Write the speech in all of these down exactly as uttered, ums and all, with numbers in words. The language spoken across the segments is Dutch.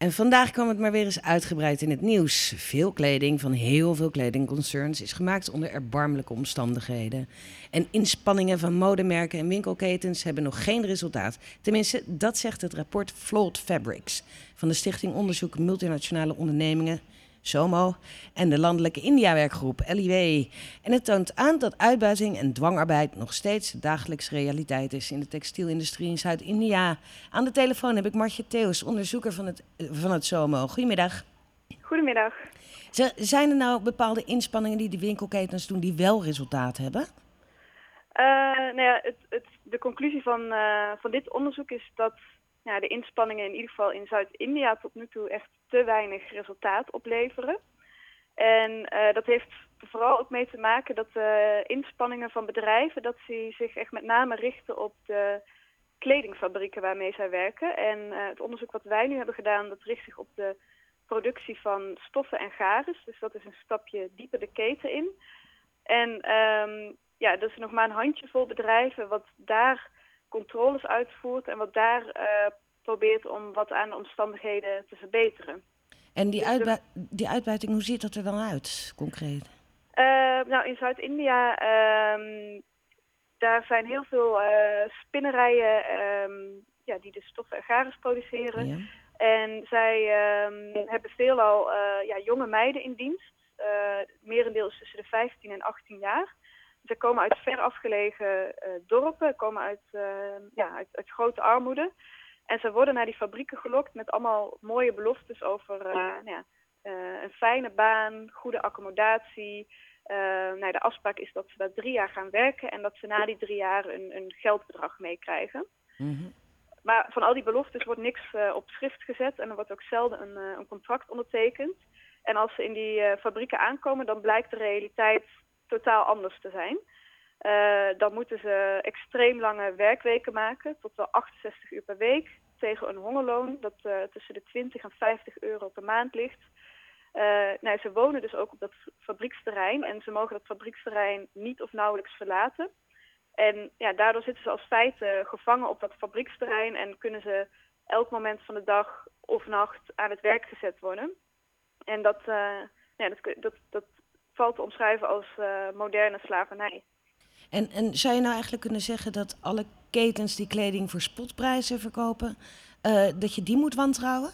En vandaag kwam het maar weer eens uitgebreid in het nieuws. Veel kleding van heel veel kledingconcerns is gemaakt onder erbarmelijke omstandigheden. En inspanningen van modemerken en winkelketens hebben nog geen resultaat. Tenminste, dat zegt het rapport Flawed Fabrics van de Stichting Onderzoek Multinationale Ondernemingen, SOMO, en de landelijke India-werkgroep, L I W. En het toont aan dat uitbuiting en dwangarbeid nog steeds dagelijkse realiteit is in de textielindustrie in Zuid-India. Aan de telefoon heb ik Martje Theus, onderzoeker van het, van het SOMO. Goedemiddag. Goedemiddag. Z- zijn er nou bepaalde inspanningen die de winkelketens doen die wel resultaat hebben? Uh, nou ja, het, het, de conclusie van, uh, van dit onderzoek is dat ja, de inspanningen in ieder geval in Zuid-India tot nu toe echt te weinig resultaat opleveren. En uh, dat heeft er vooral ook mee te maken dat de inspanningen van bedrijven, dat ze zich echt met name richten op de kledingfabrieken waarmee zij werken. En uh, het onderzoek wat wij nu hebben gedaan, dat richt zich op de productie van stoffen en garens. Dus dat is een stapje dieper de keten in. En um, ja, dat is nog maar een handjevol bedrijven wat daar controles uitvoert en wat daar uh, probeert om wat aan de omstandigheden te verbeteren. En die, uitbu- die uitbuiting, hoe ziet dat er dan uit, concreet? Uh, nou, in Zuid-India, um, daar zijn heel veel uh, spinnerijen um, ja, die de stoffen en garens produceren. Ja. En zij um, hebben veelal uh, ja, jonge meiden in dienst. Uh, het merendeel is tussen de vijftien en achttien jaar. Ze komen uit ver afgelegen uh, dorpen, komen uit, uh, ja, uit, uit grote armoede. En ze worden naar die fabrieken gelokt met allemaal mooie beloftes over uh, nou ja, uh, een fijne baan, goede accommodatie. Uh, nou, de afspraak is dat ze daar drie jaar gaan werken en dat ze na die drie jaar een, een geldbedrag meekrijgen. Mm-hmm. Maar van al die beloftes wordt niks uh, op schrift gezet en er wordt ook zelden een, uh, een contract ondertekend. En als ze in die uh, fabrieken aankomen, dan blijkt de realiteit totaal anders te zijn. Uh, dan moeten ze extreem lange werkweken maken, tot wel achtenzestig uur per week, tegen een hongerloon dat uh, tussen de twintig en vijftig euro per maand ligt. Uh, nou, ze wonen dus ook op dat fabrieksterrein en ze mogen dat fabrieksterrein niet of nauwelijks verlaten. En ja, daardoor zitten ze als feite gevangen op dat fabrieksterrein en kunnen ze elk moment van de dag of nacht aan het werk gezet worden. En dat, uh, ja, dat, dat, dat valt te omschrijven als uh, moderne slavernij. En, en zou je nou eigenlijk kunnen zeggen dat alle ketens die kleding voor spotprijzen verkopen, uh, dat je die moet wantrouwen?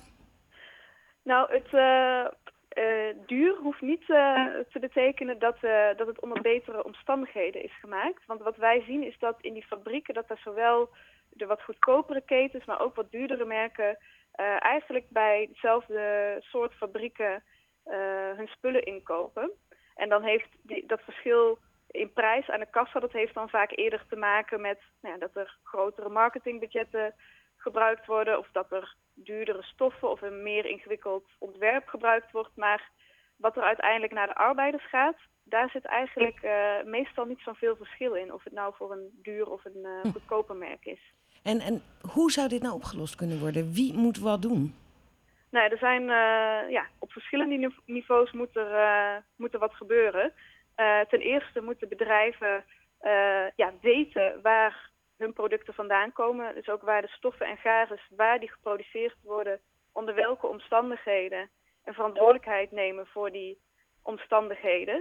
Nou, het uh, uh, duur hoeft niet uh, te betekenen dat, uh, dat het onder betere omstandigheden is gemaakt. Want wat wij zien is dat in die fabrieken, dat er zowel de wat goedkopere ketens, maar ook wat duurdere merken, uh, eigenlijk bij hetzelfde soort fabrieken uh, hun spullen inkopen. En dan heeft die, dat verschil in prijs aan de kassa, dat heeft dan vaak eerder te maken met nou ja, dat er grotere marketingbudgetten gebruikt worden of dat er duurdere stoffen of een meer ingewikkeld ontwerp gebruikt wordt. Maar wat er uiteindelijk naar de arbeiders gaat, daar zit eigenlijk uh, meestal niet zoveel verschil in. Of het nou voor een duur of een uh, goedkoper merk is. En, en hoe zou dit nou opgelost kunnen worden? Wie moet wat doen? Nou, er zijn uh, ja, op verschillende niveaus moet er, uh, moet er wat gebeuren. Uh, ten eerste moeten bedrijven uh, ja, weten waar hun producten vandaan komen. Dus ook waar de stoffen en garens, waar die geproduceerd worden, onder welke omstandigheden. En verantwoordelijkheid nemen voor die omstandigheden.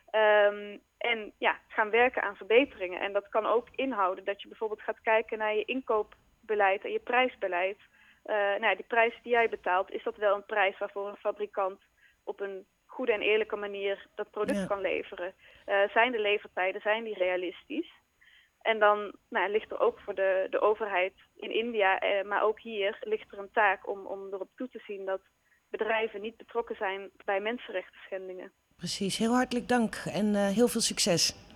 Um, en ja, gaan werken aan verbeteringen. En dat kan ook inhouden dat je bijvoorbeeld gaat kijken naar je inkoopbeleid en je prijsbeleid. Uh, nou, die prijs die jij betaalt, is dat wel een prijs waarvoor een fabrikant op een goede en eerlijke manier dat product ja. kan leveren? Uh, zijn de levertijden, zijn die realistisch? En dan nou, ligt er ook voor de, de overheid in India, eh, maar ook hier, ligt er een taak om, om erop toe te zien dat bedrijven niet betrokken zijn bij mensenrechten schendingen. Precies, heel hartelijk dank en uh, heel veel succes.